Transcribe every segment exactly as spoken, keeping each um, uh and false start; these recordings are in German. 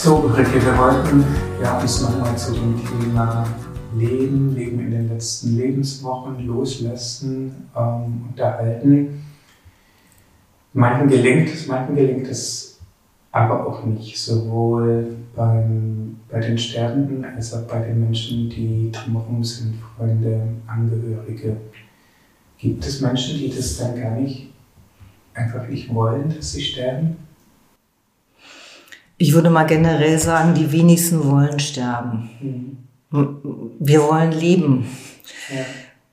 So, Ulrike, wir wollten ja, uns nochmal zu dem Thema Leben, Leben in den letzten Lebenswochen, Loslassen ähm, unterhalten. Manchen gelingt es, manchen gelingt es aber auch nicht, sowohl beim, bei den Sterbenden als auch bei den Menschen, die drumherum sind, Freunde, Angehörige. Gibt es Menschen, die das dann gar nicht, einfach nicht wollen, dass sie sterben? Ich würde mal generell sagen, die wenigsten wollen sterben. Mhm. Wir wollen leben. Ja.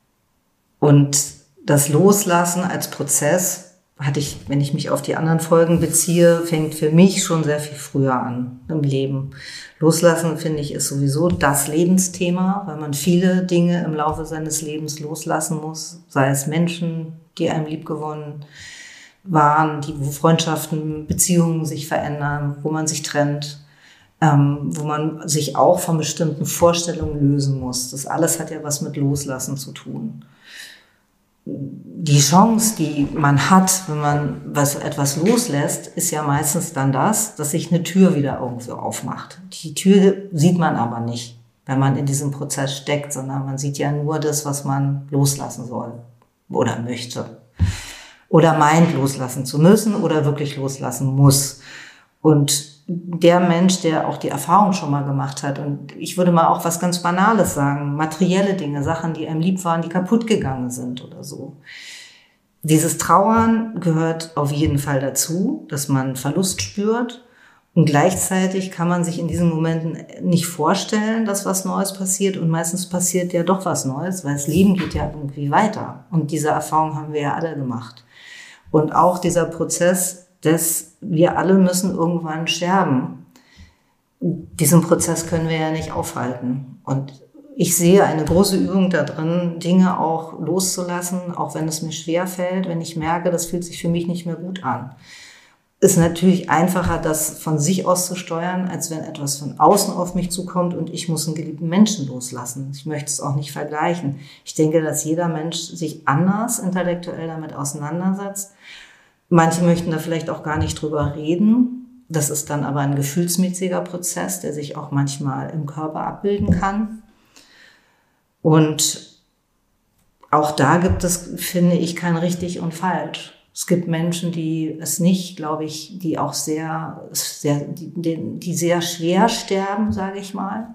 Und das Loslassen als Prozess, hatte ich, wenn ich mich auf die anderen Folgen beziehe, fängt für mich schon sehr viel früher an im Leben. Loslassen, finde ich, ist sowieso das Lebensthema, weil man viele Dinge im Laufe seines Lebens loslassen muss, sei es Menschen, die einem liebgewonnen waren, die, wo Freundschaften, Beziehungen sich verändern, wo man sich trennt, ähm, wo man sich auch von bestimmten Vorstellungen lösen muss. Das alles hat ja was mit Loslassen zu tun. Die Chance, die man hat, wenn man was, etwas loslässt, ist ja meistens dann das, dass sich eine Tür wieder irgendwo aufmacht. Die Tür sieht man aber nicht, wenn man in diesem Prozess steckt, sondern man sieht ja nur das, was man loslassen soll oder möchte. Oder meint, loslassen zu müssen oder wirklich loslassen muss. Und der Mensch, der auch die Erfahrung schon mal gemacht hat, und ich würde mal auch was ganz Banales sagen, materielle Dinge, Sachen, die einem lieb waren, die kaputt gegangen sind oder so. Dieses Trauern gehört auf jeden Fall dazu, dass man Verlust spürt. Und gleichzeitig kann man sich in diesen Momenten nicht vorstellen, dass was Neues passiert. Und meistens passiert ja doch was Neues, weil das Leben geht ja irgendwie weiter. Und diese Erfahrung haben wir ja alle gemacht. Und auch dieser Prozess, dass wir alle müssen irgendwann sterben. Diesen Prozess können wir ja nicht aufhalten. Und ich sehe eine große Übung da drin, Dinge auch loszulassen, auch wenn es mir schwer fällt, wenn ich merke, das fühlt sich für mich nicht mehr gut an. Ist natürlich einfacher, das von sich aus zu steuern, als wenn etwas von außen auf mich zukommt und ich muss einen geliebten Menschen loslassen. Ich möchte es auch nicht vergleichen. Ich denke, dass jeder Mensch sich anders intellektuell damit auseinandersetzt. Manche möchten da vielleicht auch gar nicht drüber reden. Das ist dann aber ein gefühlsmäßiger Prozess, der sich auch manchmal im Körper abbilden kann. Und auch da gibt es, finde ich, kein richtig und falsch. Es gibt Menschen, die es nicht, glaube ich, die auch sehr, sehr die, die sehr schwer sterben, sage ich mal.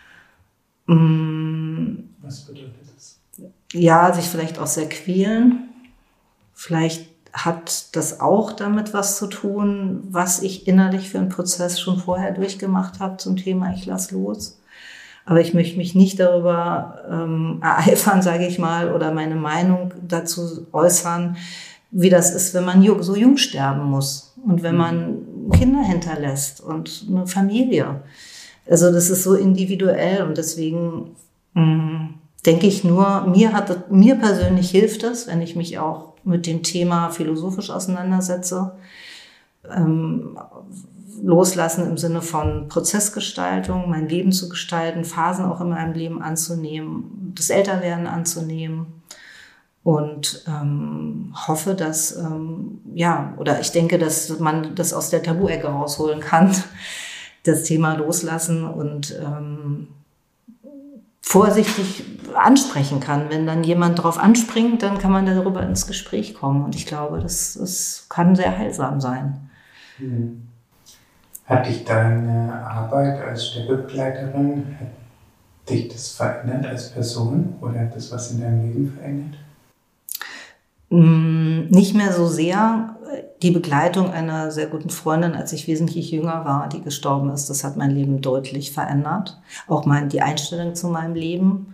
Was bedeutet das? Ja, sich vielleicht auch sehr quälen. Vielleicht hat das auch damit was zu tun, was ich innerlich für einen Prozess schon vorher durchgemacht habe zum Thema Ich lass los. Aber ich möchte mich nicht darüber ähm, ereifern, sage ich mal, oder meine Meinung dazu äußern, wie das ist, wenn man so jung sterben muss und wenn man Kinder hinterlässt und eine Familie. Also das ist so individuell und deswegen mh, denke ich nur, mir hat, mir persönlich hilft es, wenn ich mich auch mit dem Thema philosophisch auseinandersetze. Ähm, loslassen im Sinne von Prozessgestaltung, mein Leben zu gestalten, Phasen auch in meinem Leben anzunehmen, das Älterwerden anzunehmen. Und ähm, hoffe, dass, ähm, ja, oder ich denke, dass man das aus der Tabu-Ecke rausholen kann, das Thema loslassen und ähm, vorsichtig ansprechen kann. Wenn dann jemand darauf anspringt, dann kann man darüber ins Gespräch kommen. Und ich glaube, das, das kann sehr heilsam sein. Hm. Hat dich deine Arbeit als Sterbebegleiterin, hat dich das verändert als Person oder hat das was in deinem Leben verändert? Nicht mehr so sehr. Die Begleitung einer sehr guten Freundin, als ich wesentlich jünger war, die gestorben ist, das hat mein Leben deutlich verändert. Auch mein, die Einstellung zu meinem Leben.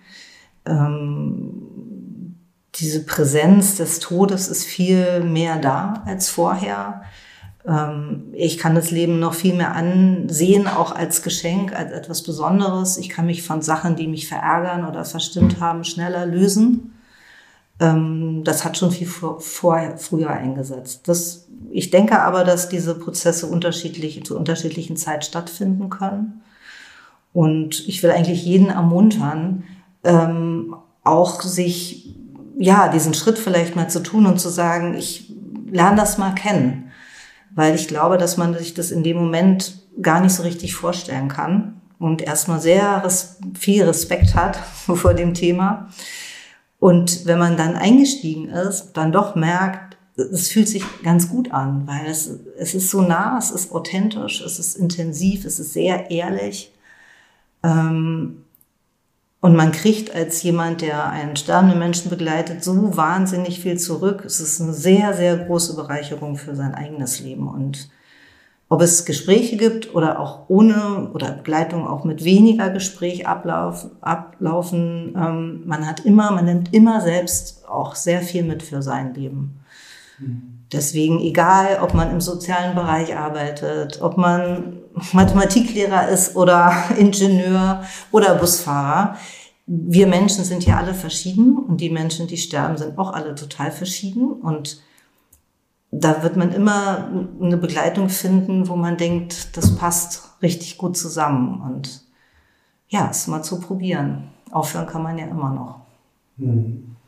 Ähm, diese Präsenz des Todes ist viel mehr da als vorher. Ähm, ich kann das Leben noch viel mehr ansehen, auch als Geschenk, als etwas Besonderes. Ich kann mich von Sachen, die mich verärgern oder verstimmt haben, schneller lösen. Das hat schon viel vor, vorher, früher eingesetzt. Das, ich denke aber, dass diese Prozesse unterschiedlich, zu unterschiedlichen Zeiten stattfinden können. Und ich will eigentlich jeden ermuntern, ähm, auch sich, ja, diesen Schritt vielleicht mal zu tun und zu sagen, ich lerne das mal kennen. Weil ich glaube, dass man sich das in dem Moment gar nicht so richtig vorstellen kann und erstmal sehr res- viel Respekt hat vor dem Thema. Und wenn man dann eingestiegen ist, dann doch merkt, es fühlt sich ganz gut an, weil es, es ist so nah, es ist authentisch, es ist intensiv, es ist sehr ehrlich. Ähm, Und man kriegt als jemand, der einen sterbenden Menschen begleitet, so wahnsinnig viel zurück. Es ist eine sehr, sehr große Bereicherung für sein eigenes Leben. Und ob es Gespräche gibt oder auch ohne oder Begleitung auch mit weniger Gespräch ablauf, ablaufen, ähm, man hat immer, man nimmt immer selbst auch sehr viel mit für sein Leben. Mhm. Deswegen, egal, ob man im sozialen Bereich arbeitet, ob man Mathematiklehrer ist oder Ingenieur oder Busfahrer. Wir Menschen sind ja alle verschieden und die Menschen, die sterben, sind auch alle total verschieden. Und da wird man immer eine Begleitung finden, wo man denkt, das passt richtig gut zusammen. Und ja, es mal zu probieren. Aufhören kann man ja immer noch. Hm.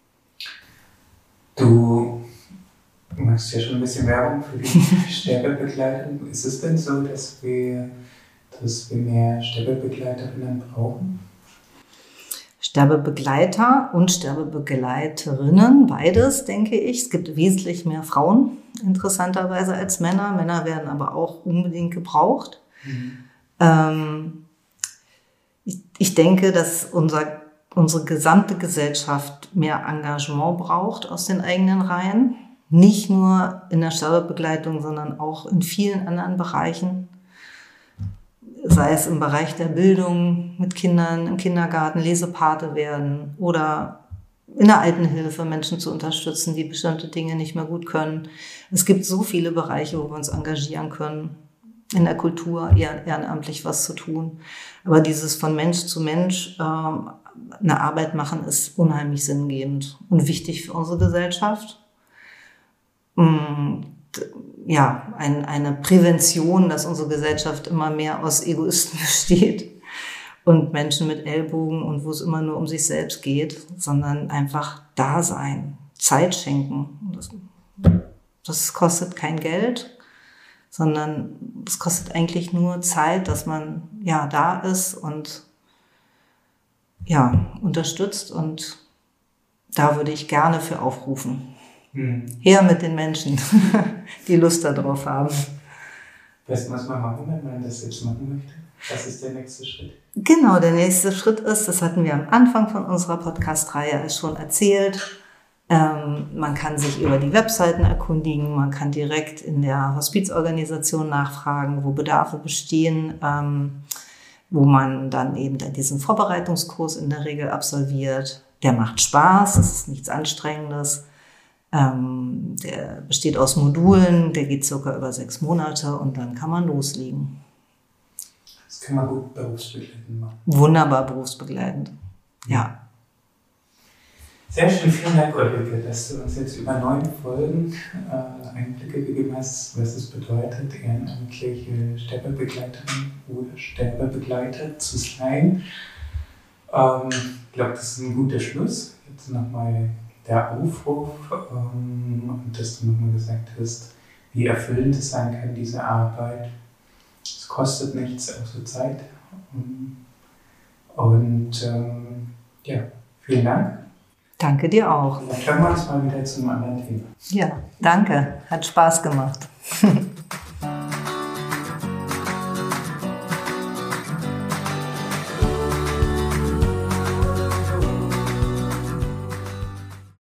Du Du machst ja schon ein bisschen Werbung für die Sterbebegleitung. Ist es denn so, dass wir, dass wir mehr Sterbebegleiterinnen brauchen? Sterbebegleiter und Sterbebegleiterinnen, beides, denke ich. Es gibt wesentlich mehr Frauen, interessanterweise, als Männer. Männer werden aber auch unbedingt gebraucht. Mhm. Ähm, ich, ich denke, dass unser, unsere gesamte Gesellschaft mehr Engagement braucht aus den eigenen Reihen. Nicht nur in der Sterbebegleitung, sondern auch in vielen anderen Bereichen. Sei es im Bereich der Bildung mit Kindern, im Kindergarten, Lesepate werden oder in der Altenhilfe Menschen zu unterstützen, die bestimmte Dinge nicht mehr gut können. Es gibt so viele Bereiche, wo wir uns engagieren können. In der Kultur ehrenamtlich was zu tun. Aber dieses von Mensch zu Mensch äh, eine Arbeit machen ist unheimlich sinngebend und wichtig für unsere Gesellschaft. Ja, ein, eine Prävention, dass unsere Gesellschaft immer mehr aus Egoisten besteht und Menschen mit Ellbogen und wo es immer nur um sich selbst geht, sondern einfach da sein, Zeit schenken. Das, das kostet kein Geld, sondern es kostet eigentlich nur Zeit, dass man ja da ist und ja unterstützt, und da würde ich gerne für aufrufen. Her mit den Menschen, die Lust darauf haben. Was muss man machen, wenn man das jetzt machen möchte? Was ist der nächste Schritt? Genau, der nächste Schritt ist, das hatten wir am Anfang von unserer Podcast-Reihe schon erzählt, ähm, man kann sich über die Webseiten erkundigen, man kann direkt in der Hospizorganisation nachfragen, wo Bedarfe bestehen, ähm, wo man dann eben diesen Vorbereitungskurs in der Regel absolviert. Der macht Spaß, das ist nichts Anstrengendes. Ähm, der besteht aus Modulen, der geht circa über sechs Monate und dann kann man loslegen. Das kann man gut berufsbegleitend machen. Wunderbar berufsbegleitend, ja. Sehr schön, vielen Dank, Ulrike, dass du uns jetzt über neun Folgen äh, Einblicke gegeben hast, was es bedeutet, ehrenamtliche Sterbebegleiterin oder Sterbebegleiter zu sein. Ähm, ich glaube, das ist ein guter Schluss. Jetzt nochmal der Aufruf, ähm, und dass du nochmal gesagt hast, wie erfüllend es sein kann, diese Arbeit. Es kostet nichts, außer Zeit. Und ähm, ja, vielen Dank. Danke dir auch. Dann hören wir uns mal wieder zu einem anderen Thema. Ja, danke. Hat Spaß gemacht.